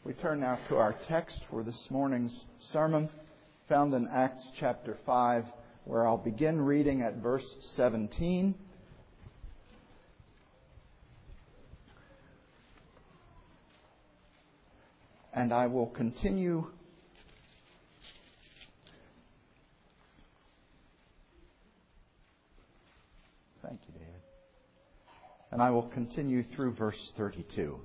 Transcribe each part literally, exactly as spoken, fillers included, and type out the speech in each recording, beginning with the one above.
We turn now to our text for this morning's sermon, found in Acts chapter five, where I'll begin reading at verse seventeen. And I will continue Thank you, David. And I will continue through verse thirty-two.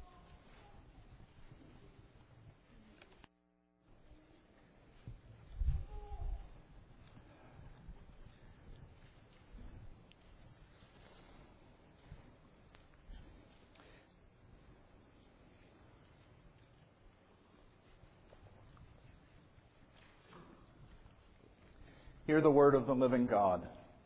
Hear the word of the living God.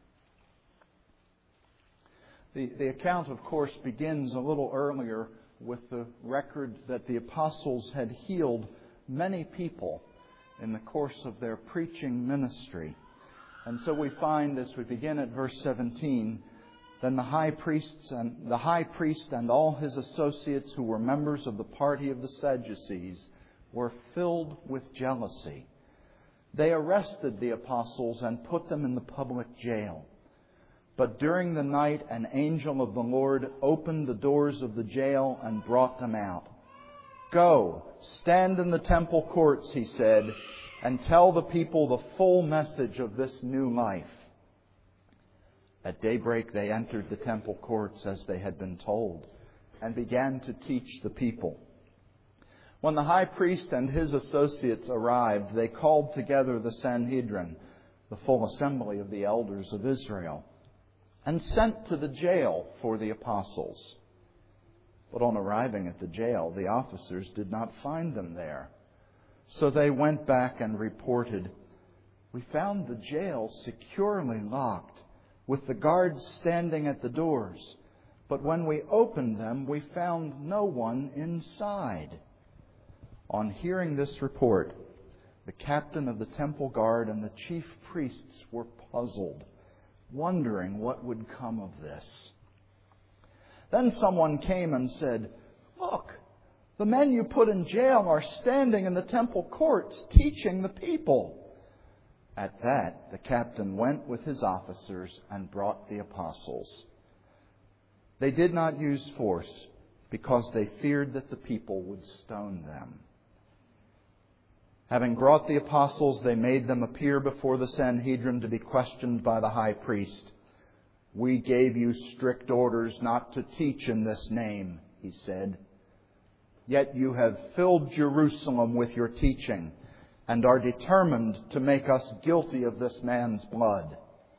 The, the account, of course, begins a little earlier with the record that the apostles had healed many people in the course of their preaching ministry. And so we find, as we begin at verse seventeen, then the high priests and the high priest and all his associates who were members of the party of the Sadducees were filled with jealousy. They arrested the apostles and put them in the public jail. But during the night, an angel of the Lord opened the doors of the jail and brought them out. "Go, stand in the temple courts," he said, "and tell the people the full message of this new life." At daybreak they entered the temple courts as they had been told, and began to teach the people. When the high priest and his associates arrived, they called together the Sanhedrin, the full assembly of the elders of Israel, and sent to the jail for the apostles. But on arriving at the jail, the officers did not find them there. So they went back and reported, "We found the jail securely locked, with the guards standing at the doors. But when we opened them, we found no one inside." On hearing this report, the captain of the temple guard and the chief priests were puzzled, wondering what would come of this. Then someone came and said, "Look, the men you put in jail are standing in the temple courts teaching the people." At that, the captain went with his officers and brought the apostles. They did not use force because they feared that the people would stone them. Having brought the apostles, they made them appear before the Sanhedrin to be questioned by the high priest. "We gave you strict orders not to teach in this name," he said. "Yet you have filled Jerusalem with your teaching and are determined to make us guilty of this man's blood."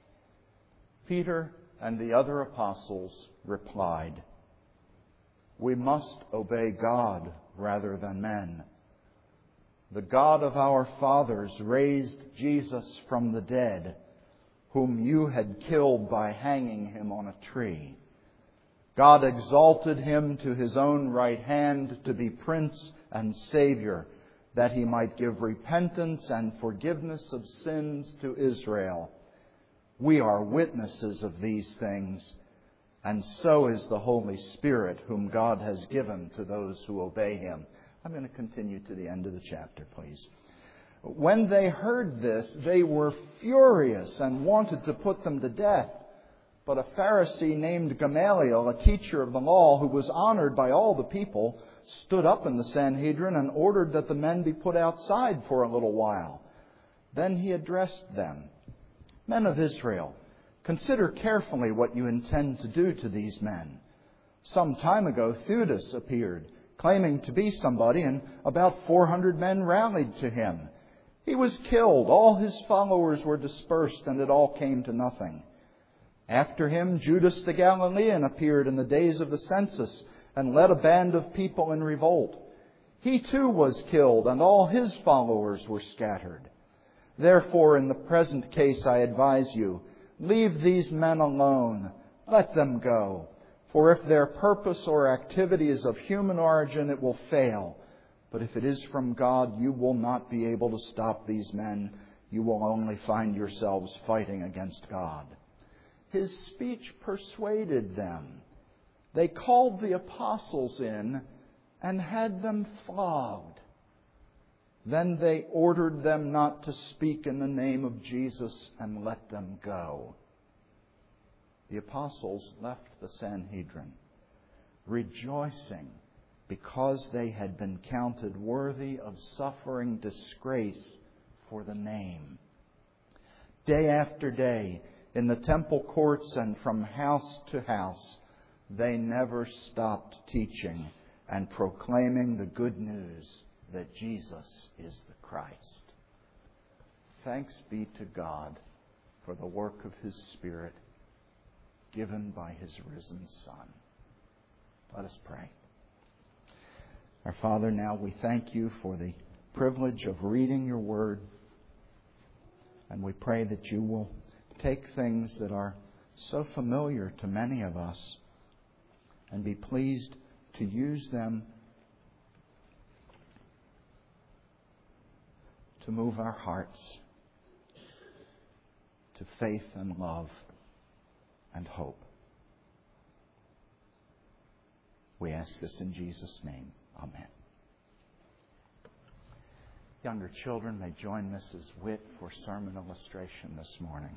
Peter and the other apostles replied, "We must obey God rather than men. The God of our fathers raised Jesus from the dead, whom you had killed by hanging him on a tree. God exalted him to his own right hand to be Prince and Savior, that he might give repentance and forgiveness of sins to Israel. We are witnesses of these things, and so is the Holy Spirit, whom God has given to those who obey him." I'm going to continue to the end of the chapter, please. "When they heard this, they were furious and wanted to put them to death. But a Pharisee named Gamaliel, a teacher of the law who was honored by all the people, stood up in the Sanhedrin and ordered that the men be put outside for a little while. Then he addressed them, 'Men of Israel, consider carefully what you intend to do to these men. Some time ago, Theudas appeared, claiming to be somebody, and about four hundred men rallied to him. He was killed, all his followers were dispersed, and it all came to nothing. After him, Judas the Galilean appeared in the days of the census and led a band of people in revolt. He too was killed, and all his followers were scattered. Therefore, in the present case, I advise you, leave these men alone. Let them go. For if their purpose or activity is of human origin, it will fail. But if it is from God, you will not be able to stop these men. You will only find yourselves fighting against God." His speech persuaded them. They called the apostles in and had them flogged. Then they ordered them not to speak in the name of Jesus and let them go. The apostles left the Sanhedrin, rejoicing because they had been counted worthy of suffering disgrace for the name. Day after day, in the temple courts and from house to house, they never stopped teaching and proclaiming the good news that Jesus is the Christ. Thanks be to God for the work of His Spirit given by His risen Son. Let us pray. Our Father, now we thank You for the privilege of reading Your Word, and we pray that You will take things that are so familiar to many of us and be pleased to use them to move our hearts to faith and love and hope. We ask this in Jesus' name. Amen. Younger children may join Missus Witt for sermon illustration this morning.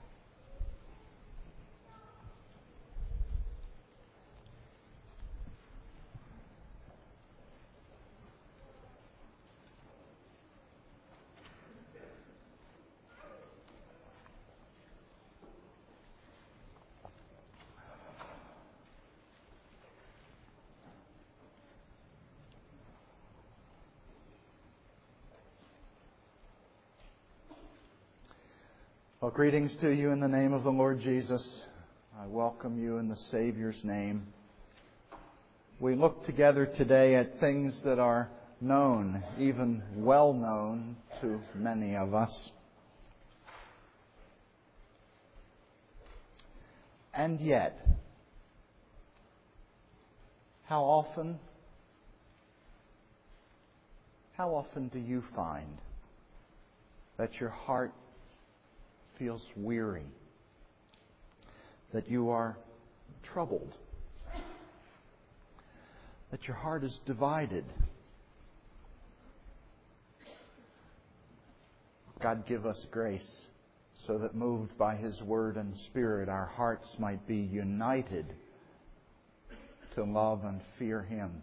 Well, greetings to you in the name of the Lord Jesus. I welcome you in the Savior's name. We look together today at things that are known, even well known to many of us. And yet, how often, how often do you find that your heart feels weary, that you are troubled, that your heart is divided? God give us grace so that, moved by His Word and Spirit, our hearts might be united to love and fear Him.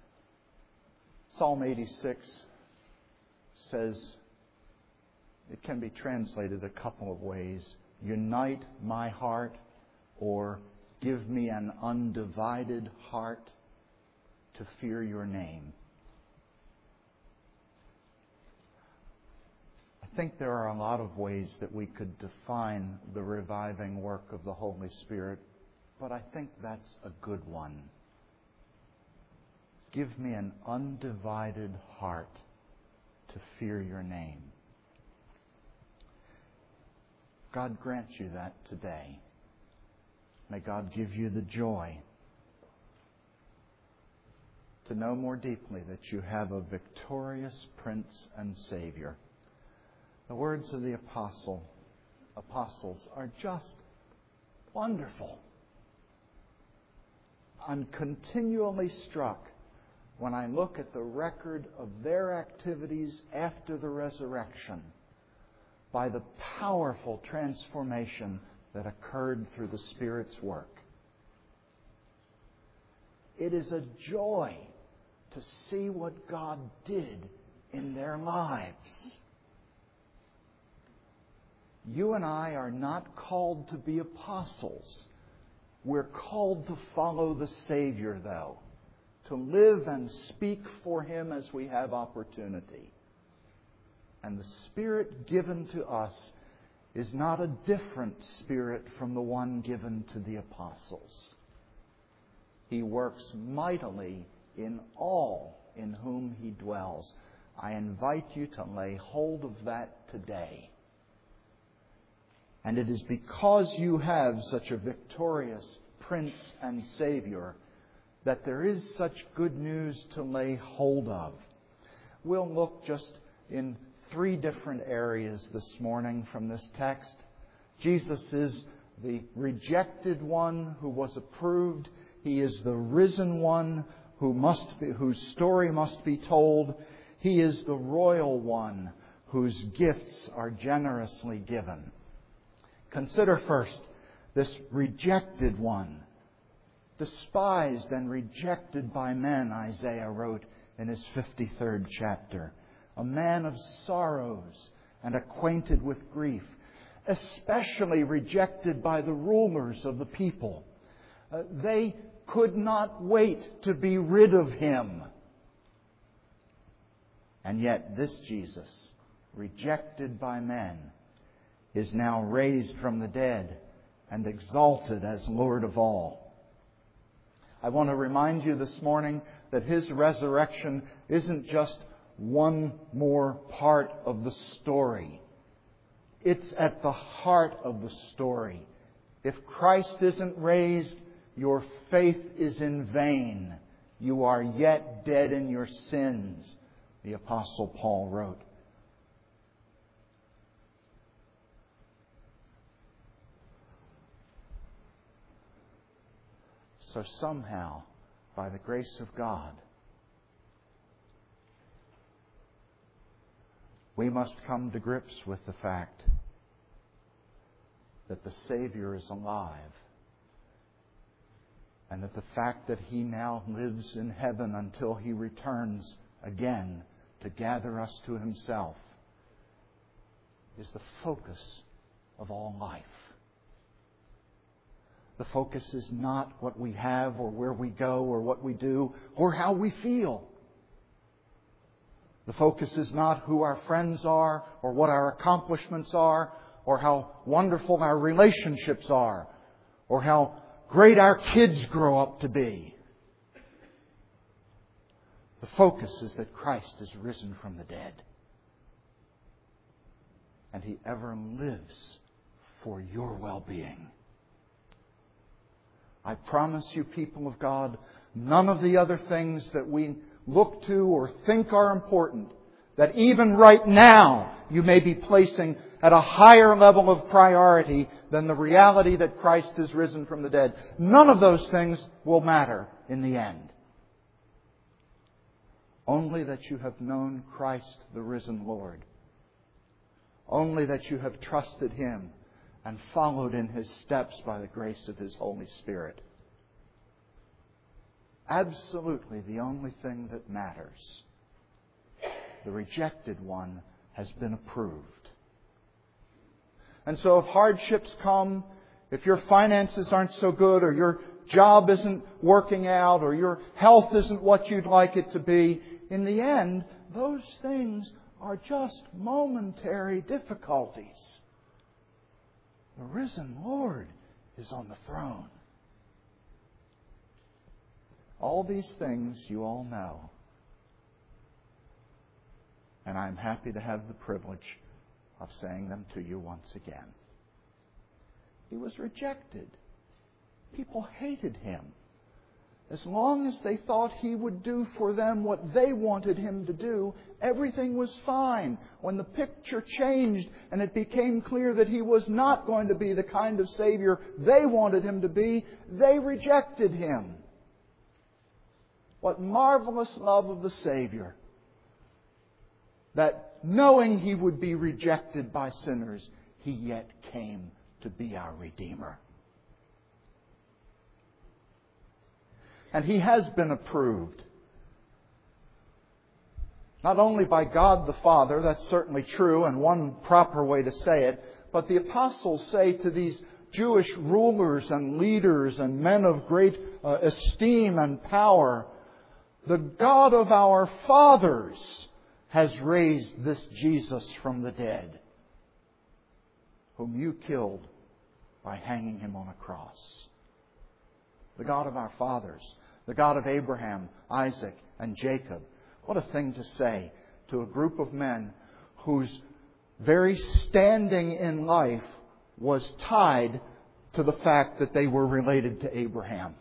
Psalm eighty-six says, it can be translated a couple of ways: unite my heart, or give me an undivided heart to fear Your name. I think there are a lot of ways that we could define the reviving work of the Holy Spirit, but I think that's a good one. Give me an undivided heart to fear Your name. God grant you that today. May God give you the joy to know more deeply that you have a victorious Prince and Savior. The words of the apostle, apostles are just wonderful. I'm continually struck when I look at the record of their activities after the resurrection by the powerful transformation that occurred through the Spirit's work. It is a joy to see what God did in their lives. You and I are not called to be apostles. We're called to follow the Savior, though, to live and speak for Him as we have opportunity. And the Spirit given to us is not a different Spirit from the one given to the apostles. He works mightily in all in whom He dwells. I invite you to lay hold of that today. And it is because you have such a victorious Prince and Savior that there is such good news to lay hold of. We'll look just in three different areas this morning from this text. Jesus is the rejected one who was approved. He is the risen one who must be, whose story must be told. He is the royal one whose gifts are generously given. Consider first this rejected one, despised and rejected by men, Isaiah wrote in his fifty-third chapter. A man of sorrows and acquainted with grief, especially rejected by the rulers of the people. Uh, they could not wait to be rid of Him. And yet this Jesus, rejected by men, is now raised from the dead and exalted as Lord of all. I want to remind you this morning that His resurrection isn't just one more part of the story. It's at the heart of the story. If Christ isn't raised, your faith is in vain. You are yet dead in your sins, the Apostle Paul wrote. So somehow, by the grace of God, we must come to grips with the fact that the Savior is alive, and that the fact that He now lives in heaven until He returns again to gather us to Himself is the focus of all life. The focus is not what we have or where we go or what we do or how we feel. The focus is not who our friends are or what our accomplishments are or how wonderful our relationships are or how great our kids grow up to be. The focus is that Christ is risen from the dead. And He ever lives for your well-being. I promise you, people of God, none of the other things that we look to or think are important, that even right now you may be placing at a higher level of priority than the reality that Christ is risen from the dead. None of those things will matter in the end. Only that you have known Christ, the risen Lord. Only that you have trusted Him and followed in His steps by the grace of His Holy Spirit. Absolutely the only thing that matters. The rejected one has been approved. And so if hardships come, if your finances aren't so good, or your job isn't working out, or your health isn't what you'd like it to be, in the end, those things are just momentary difficulties. The risen Lord is on the throne. All these things you all know. And I'm happy to have the privilege of saying them to you once again. He was rejected. People hated Him. As long as they thought He would do for them what they wanted Him to do, everything was fine. When the picture changed and it became clear that He was not going to be the kind of Savior they wanted Him to be, they rejected Him. What marvelous love of the Savior, that knowing He would be rejected by sinners, He yet came to be our Redeemer. And He has been approved. Not only by God the Father, that's certainly true and one proper way to say it, but the apostles say to these Jewish rulers and leaders and men of great uh, esteem and power, the God of our fathers has raised this Jesus from the dead, whom you killed by hanging Him on a cross. The God of our fathers, the God of Abraham, Isaac, and Jacob. What a thing to say to a group of men whose very standing in life was tied to the fact that they were related to Abraham.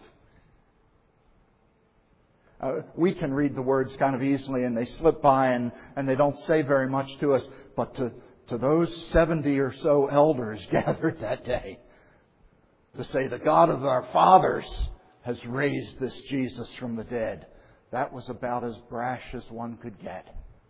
Uh, we can read the words kind of easily and they slip by and, and they don't say very much to us. But to, to those seventy or so elders gathered that day, to say the God of our fathers has raised this Jesus from the dead, That was about as brash as one could get.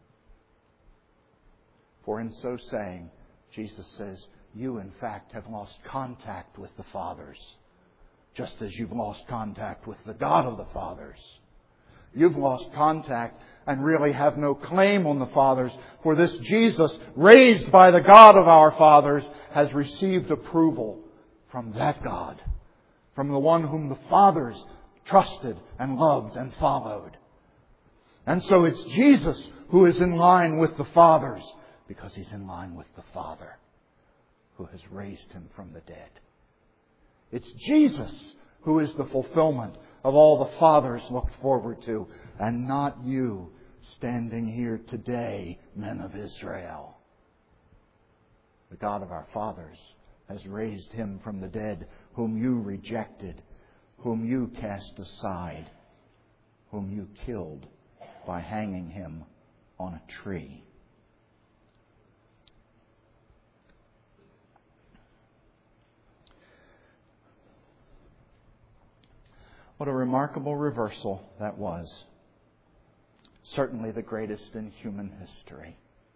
For in so saying, Jesus says, you in fact have lost contact with the fathers, just as you've lost contact with the God of the fathers. You've lost contact and really have no claim on the fathers, for this Jesus, raised by the God of our fathers, has received approval from that God, from the one whom the fathers trusted and loved and followed. And so it's Jesus who is in line with the fathers, because He's in line with the Father who has raised Him from the dead. It's Jesus who is the fulfillment of all the fathers looked forward to, and not you standing here today, men of Israel. The God of our fathers has raised Him from the dead, whom you rejected, whom you cast aside, whom you killed by hanging Him on a tree. What a remarkable reversal that was. Certainly the greatest in human history.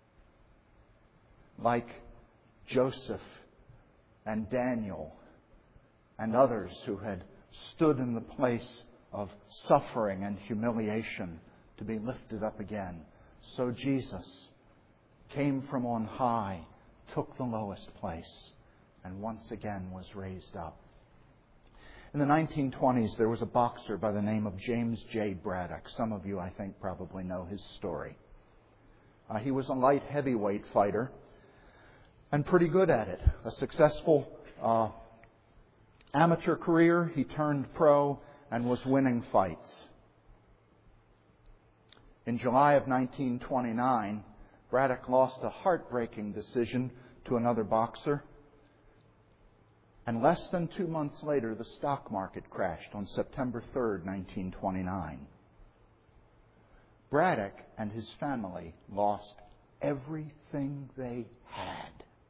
Like Joseph and Daniel and others who had stood in the place of suffering and humiliation to be lifted up again, so Jesus came from on high, took the lowest place, and once again was raised up. In the nineteen twenties, there was a boxer by the name of James J. Braddock. Some of you, I think, probably know his story. Uh, he was a light heavyweight fighter and pretty good at it. A successful uh, amateur career. He turned pro and was winning fights. In July of nineteen twenty-nine, Braddock lost a heartbreaking decision to another boxer. And less than two months later, the stock market crashed on September third, nineteen twenty-nine. Braddock and his family lost everything they had.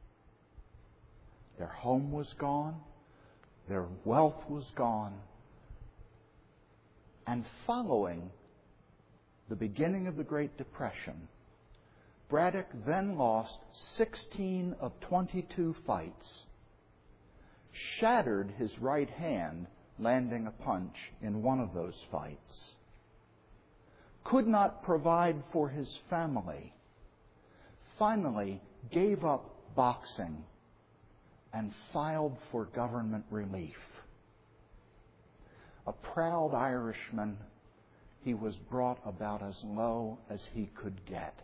Their home was gone. Their wealth was gone. And following the beginning of the Great Depression, Braddock then lost sixteen of twenty-two fights, shattered his right hand landing a punch in one of those fights, could not provide for his family, finally gave up boxing and filed for government relief. A proud Irishman, he was brought about as low as he could get.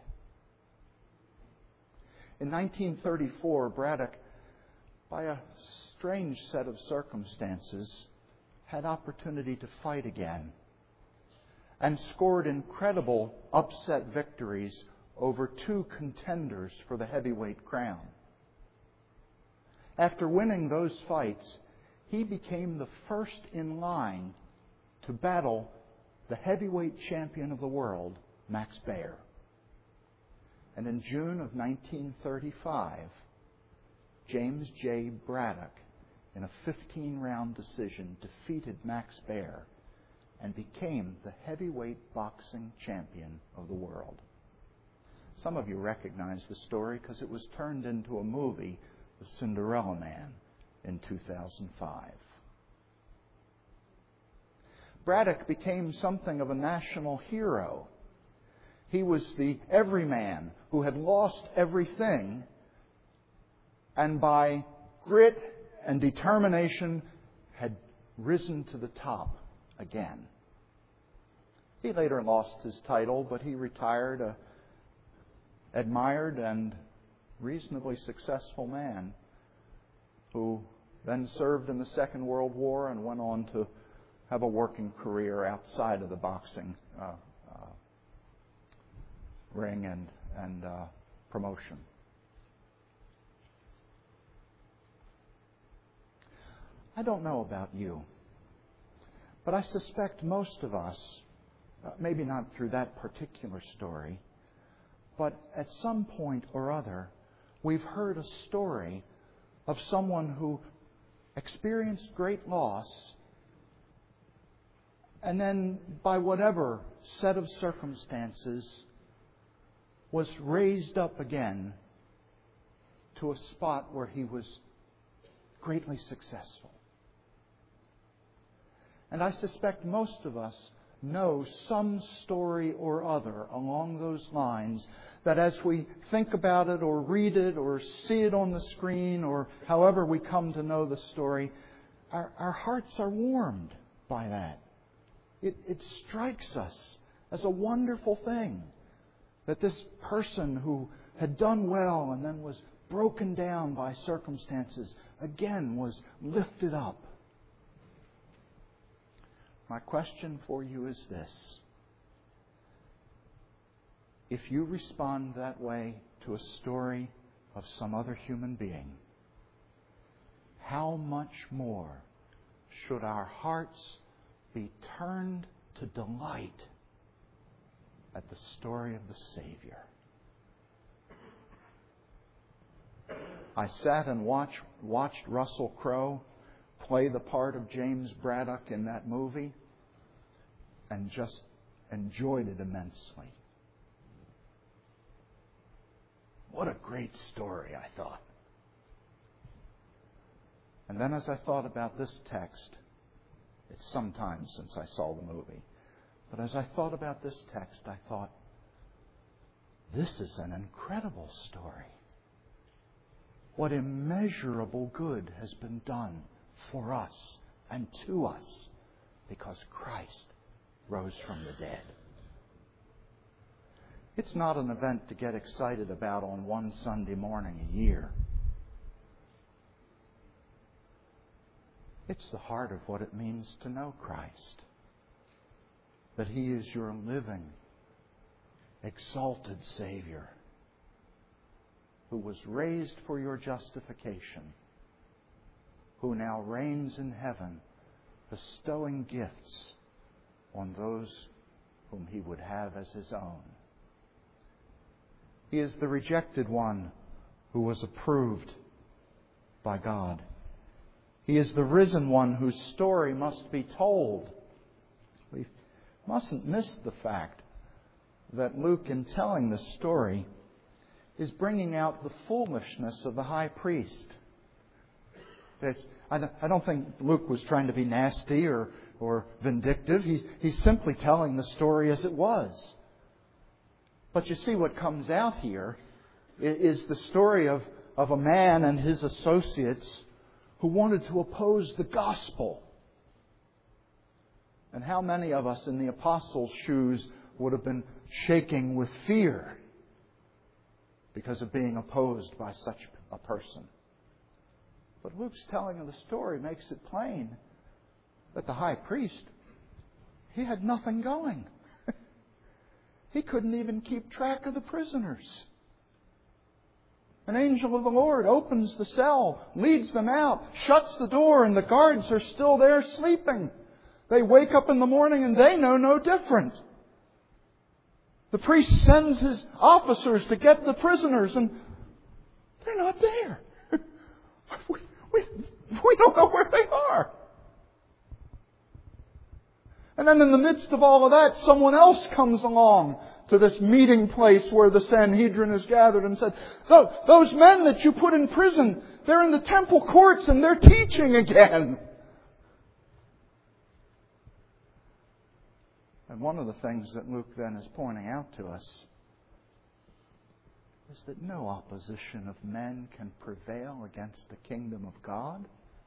In nineteen thirty-four, Braddock, by a strange set of circumstances, had opportunity to fight again and scored incredible upset victories over two contenders for the heavyweight crown. After winning those fights, he became the first in line to battle the heavyweight champion of the world, Max Baer. And in June of nineteen thirty-five, James J. Braddock, in a fifteen-round decision, defeated Max Baer and became the heavyweight boxing champion of the world. Some of you recognize the story because it was turned into a movie, The Cinderella Man, in two thousand five. Braddock became something of a national hero. He was the everyman who had lost everything, and by grit and determination had risen to the top again. He later lost his title, but he retired a admired and reasonably successful man who then served in the Second World War and went on to have a working career outside of the boxing uh, uh, ring and, and uh, promotion. I don't know about you, but I suspect most of us, uh, maybe not through that particular story, but at some point or other, we've heard a story of someone who experienced great loss and then by whatever set of circumstances was raised up again to a spot where he was greatly successful. And I suspect most of us know some story or other along those lines that as we think about it or read it or see it on the screen or however we come to know the story, our, our hearts are warmed by that. It, it strikes us as a wonderful thing that this person who had done well and then was broken down by circumstances again was lifted up. My question for you is this. If you respond that way to a story of some other human being, how much more should our hearts be turned to delight at the story of the Savior? I sat and watched, watched Russell Crowe play the part of James Braddock in that movie and just enjoyed it immensely. What a great story, I thought. And then as I thought about this text, it's some time since I saw the movie, but as I thought about this text, I thought, this is an incredible story. What immeasurable good has been done for us and to us because Christ rose from the dead. It's not an event to get excited about on one Sunday morning a year. It's the heart of what it means to know Christ. That He is your living, exalted Savior who was raised for your justification, who now reigns in heaven, bestowing gifts on those whom He would have as His own. He is the rejected one who was approved by God. He is the risen one whose story must be told. We mustn't miss the fact that Luke, in telling this story, is bringing out the foolishness of the high priest. It's, I, don't, I don't think Luke was trying to be nasty or, or vindictive. He's, he's simply telling the story as it was. But you see, what comes out here is the story of, of a man and his associates who wanted to oppose the gospel. And how many of us in the apostles' shoes would have been shaking with fear because of being opposed by such a person? But Luke's telling of the story makes it plain that the high priest, he had nothing going. He couldn't even keep track of the prisoners. An angel of the Lord opens the cell, leads them out, shuts the door, and the guards are still there sleeping. They wake up in the morning and they know no different. The priest sends his officers to get the prisoners and they're not there. we, we, we don't know where they are. And then in the midst of all of that, someone else comes along to this meeting place where the Sanhedrin is gathered and said, those men that you put in prison, they're in the temple courts and they're teaching again. And one of the things that Luke then is pointing out to us is that no opposition of men can prevail against the kingdom of God.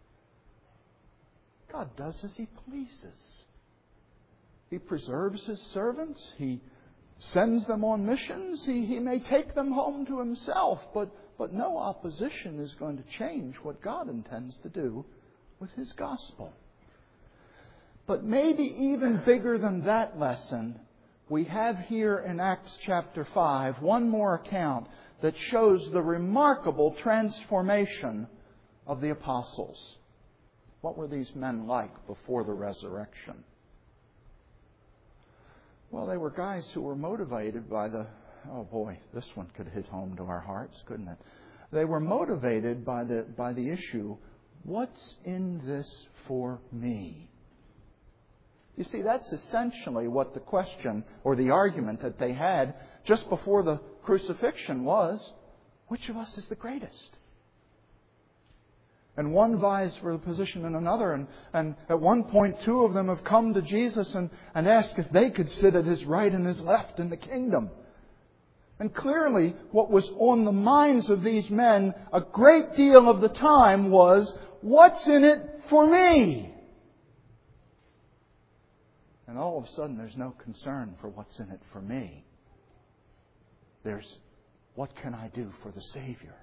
God does as He pleases. He preserves His servants. He sends them on missions. He, he may take them home to Himself. But, but no opposition is going to change what God intends to do with His gospel. But maybe even bigger than that lesson, we have here in Acts chapter five one more account that shows the remarkable transformation of the apostles. What were these men like before the resurrection? Well, they were guys who were motivated by the, oh boy, this one could hit home to our hearts, couldn't it? They were motivated by the, by the issue, what's in this for me? You see, that's essentially what the question or the argument that they had just before the crucifixion was, which of us is the greatest? And one vies for the position in another. And, and at one point, two of them have come to Jesus and, and asked if they could sit at His right and His left in the kingdom. And clearly, what was on the minds of these men a great deal of the time was, what's in it for me? And all of a sudden, there's no concern for what's in it for me. There's, what can I do for the Savior?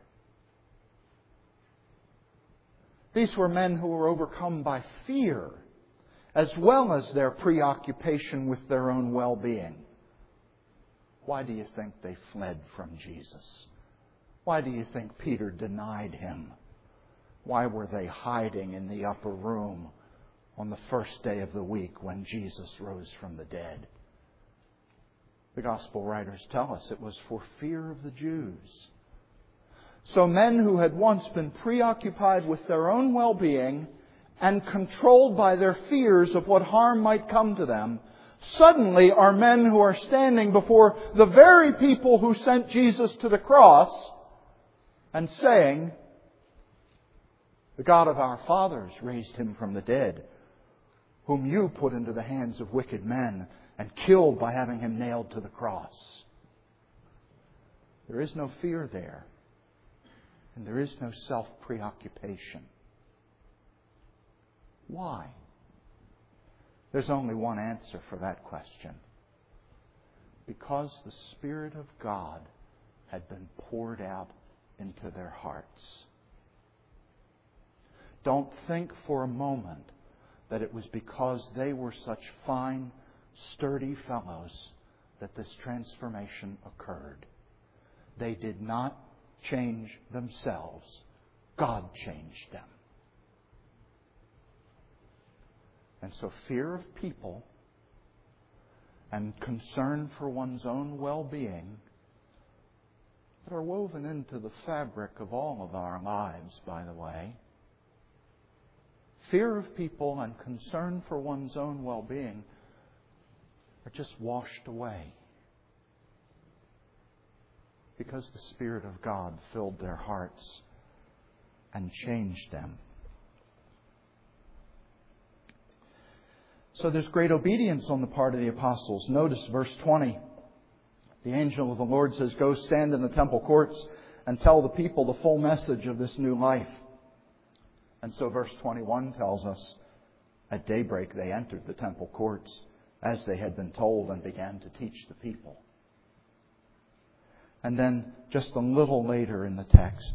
These were men who were overcome by fear, as well as their preoccupation with their own well-being. Why do you think they fled from Jesus? Why do you think Peter denied Him? Why were they hiding in the upper room on the first day of the week when Jesus rose from the dead? The Gospel writers tell us it was for fear of the Jews. So men who had once been preoccupied with their own well-being and controlled by their fears of what harm might come to them, suddenly are men who are standing before the very people who sent Jesus to the cross and saying, the God of our fathers raised Him from the dead, whom you put into the hands of wicked men and killed by having Him nailed to the cross. There is no fear there. And there is no self-preoccupation. Why? There's only one answer for that question. Because the Spirit of God had been poured out into their hearts. Don't think for a moment that it was because they were such fine, sturdy fellows that this transformation occurred. They did not change themselves. God changed them. And so fear of people and concern for one's own well-being that are woven into the fabric of all of our lives, by the way. Fear of people and concern for one's own well-being are just washed away. Because the Spirit of God filled their hearts and changed them. So there's great obedience on the part of the apostles. Notice verse twenty. The angel of the Lord says, go stand in the temple courts and tell the people the full message of this new life. And so verse twenty-one tells us, at daybreak they entered the temple courts as they had been told and began to teach the people. And then just a little later in the text,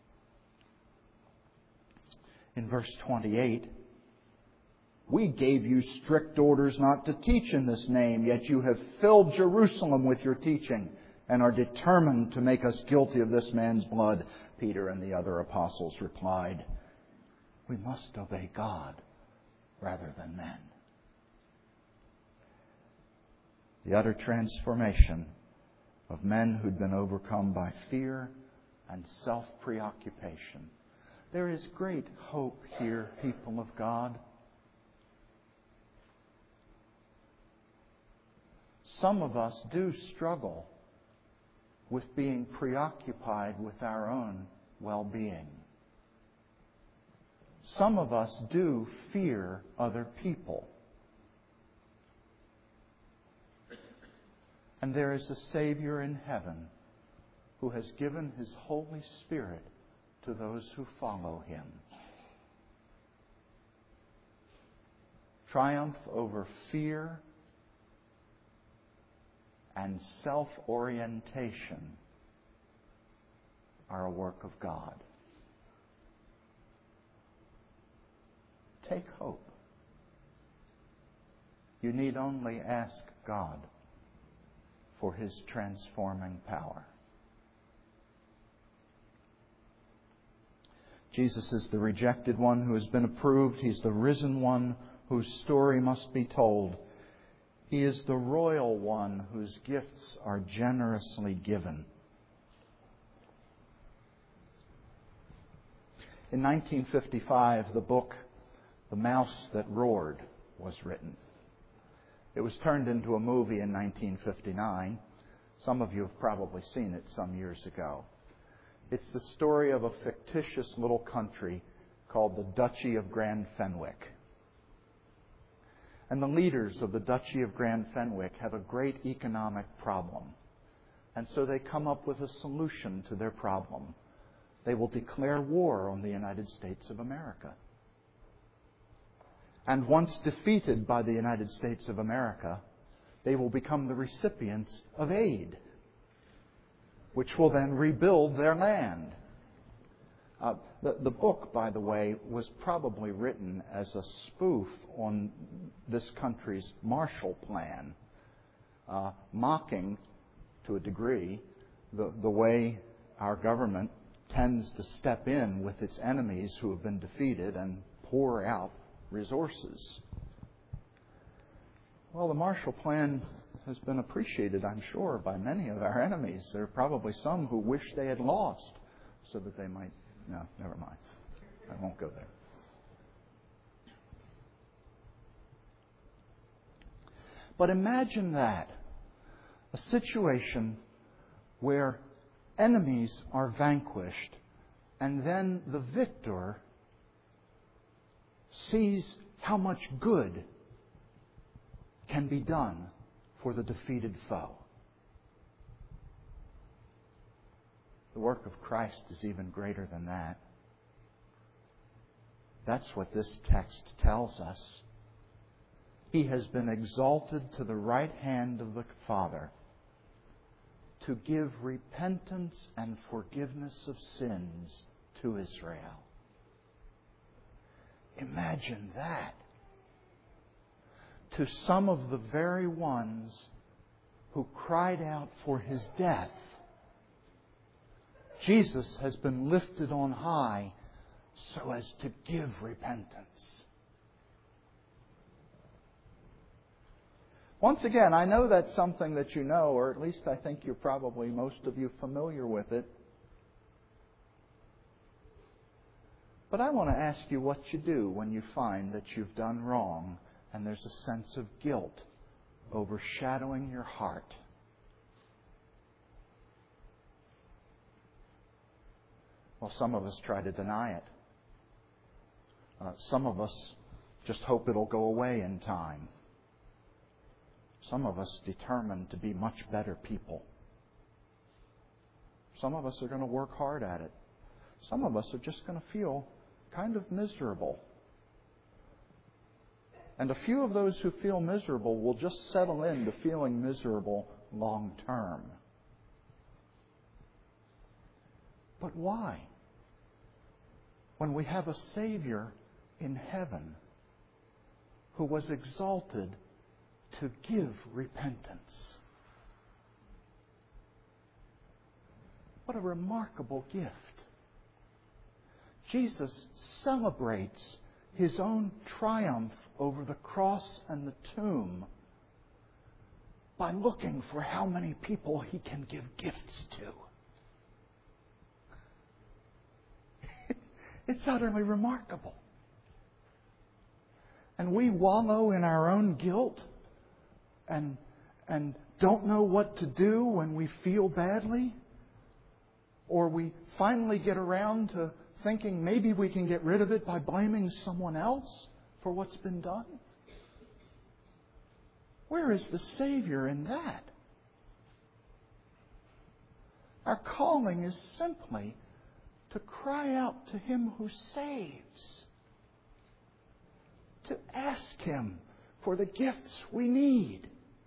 in verse twenty-eight, we gave you strict orders not to teach in this name, yet you have filled Jerusalem with your teaching and are determined to make us guilty of this man's blood. Peter and the other apostles replied, we must obey God rather than men. The utter transformation of men who'd been overcome by fear and self-preoccupation. There is great hope here, people of God. Some of us do struggle with being preoccupied with our own well-being. Some of us do fear other people. And there is a Savior in heaven who has given His Holy Spirit to those who follow Him. Triumph over fear and self-orientation are a work of God. Take hope. You need only ask God for His transforming power. Jesus is the rejected one who has been approved. He's the risen one whose story must be told. He is the royal one whose gifts are generously given. In nineteen fifty-five, the book The Mouse That Roared was written. It was turned into a movie in nineteen fifty-nine. Some of you have probably seen it some years ago. It's the story of a fictitious little country called the Duchy of Grand Fenwick. And the leaders of the Duchy of Grand Fenwick have a great economic problem. And so they come up with a solution to their problem. They will declare war on the United States of America. And once defeated by the United States of America, they will become the recipients of aid, which will then rebuild their land. Uh, the, the book, by the way, was probably written as a spoof on this country's Marshall Plan, uh, mocking, to a degree, the, the way our government tends to step in with its enemies who have been defeated and pour out resources. Well, the Marshall Plan has been appreciated, I'm sure, by many of our enemies. There are probably some who wish they had lost so that they might... No, never mind. I won't go there. But imagine that. A situation where enemies are vanquished and then the victor sees how much good can be done for the defeated foe. The work of Christ is even greater than that. That's what this text tells us. He has been exalted to the right hand of the Father to give repentance and forgiveness of sins to Israel. Imagine that. To some of the very ones who cried out for His death, Jesus has been lifted on high so as to give repentance. Once again, I know that's something that you know, or at least I think you're probably, most of you, familiar with it. But I want to ask you what you do when you find that you've done wrong and there's a sense of guilt overshadowing your heart. Well, some of us try to deny it. Uh, some of us just hope it'll go away in time. Some of us determined to be much better people. Some of us are going to work hard at it. Some of us are just going to feel kind of miserable. And a few of those who feel miserable will just settle into feeling miserable long term. But why? When we have a Savior in heaven who was exalted to give repentance. What a remarkable gift. Jesus celebrates His own triumph over the cross and the tomb by looking for how many people He can give gifts to. It's utterly remarkable. And we wallow in our own guilt and, and don't know what to do when we feel badly. Or we finally get around to thinking maybe we can get rid of it by blaming someone else for what's been done. Where is the Savior in that? Our calling is simply to cry out to Him who saves. To ask Him for the gifts we need.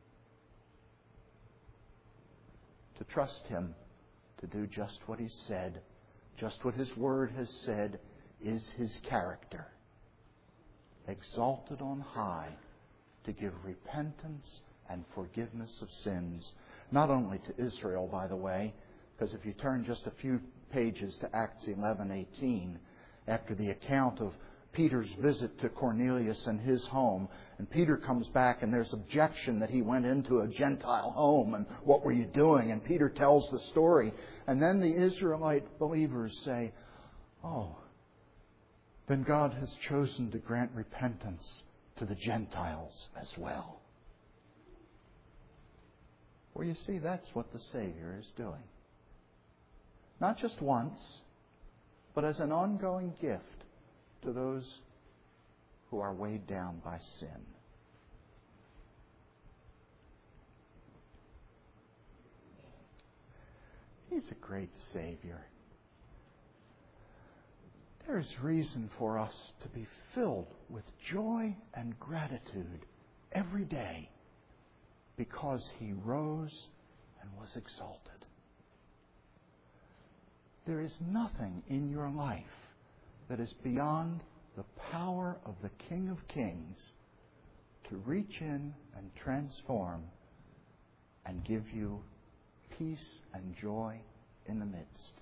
To trust Him to do just what He said, just what His Word has said is His character. Exalted on high to give repentance and forgiveness of sins. Not only to Israel, by the way, because if you turn just a few pages to Acts eleven eighteen, after the account of Peter's visit to Cornelius and his home, and Peter comes back and there's objection that he went into a Gentile home and what were you doing? And Peter tells the story. And then the Israelite believers say, oh, then God has chosen to grant repentance to the Gentiles as well. Well, you see, that's what the Savior is doing. Not just once, but as an ongoing gift to those who are weighed down by sin. He's a great Savior. There is reason for us to be filled with joy and gratitude every day because He rose and was exalted. There is nothing in your life that is beyond the power of the King of Kings to reach in and transform and give you peace and joy in the midst.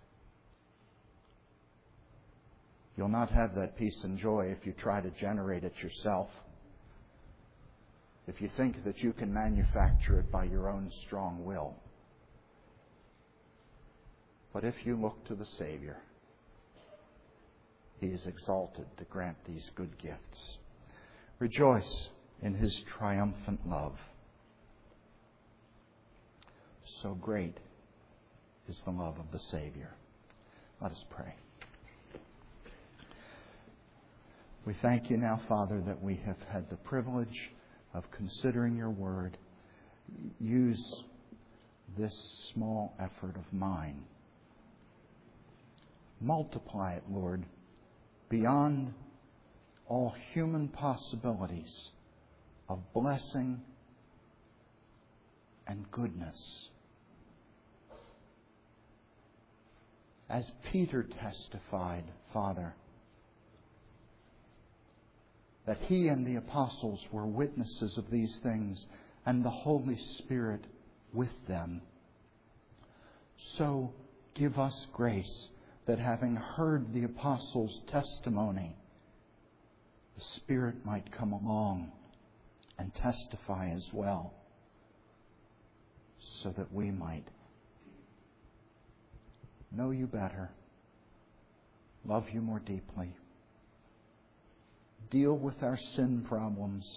You'll not have that peace and joy if you try to generate it yourself. If you think that you can manufacture it by your own strong will. But if you look to the Savior, He is exalted to grant these good gifts. Rejoice in His triumphant love. So great is the love of the Savior. Let us pray. We thank You now, Father, that we have had the privilege of considering Your Word. Use this small effort of mine. Multiply it, Lord, beyond all human possibilities of blessing and goodness. As Peter testified, Father, that he and the apostles were witnesses of these things, and the Holy Spirit with them. So give us grace that, having heard the apostles' testimony, the Spirit might come along and testify as well, so that we might know You better, love You more deeply, deal with our sin problems,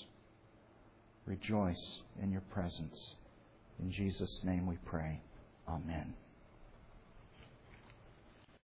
rejoice in Your presence. In Jesus' name we pray. Amen.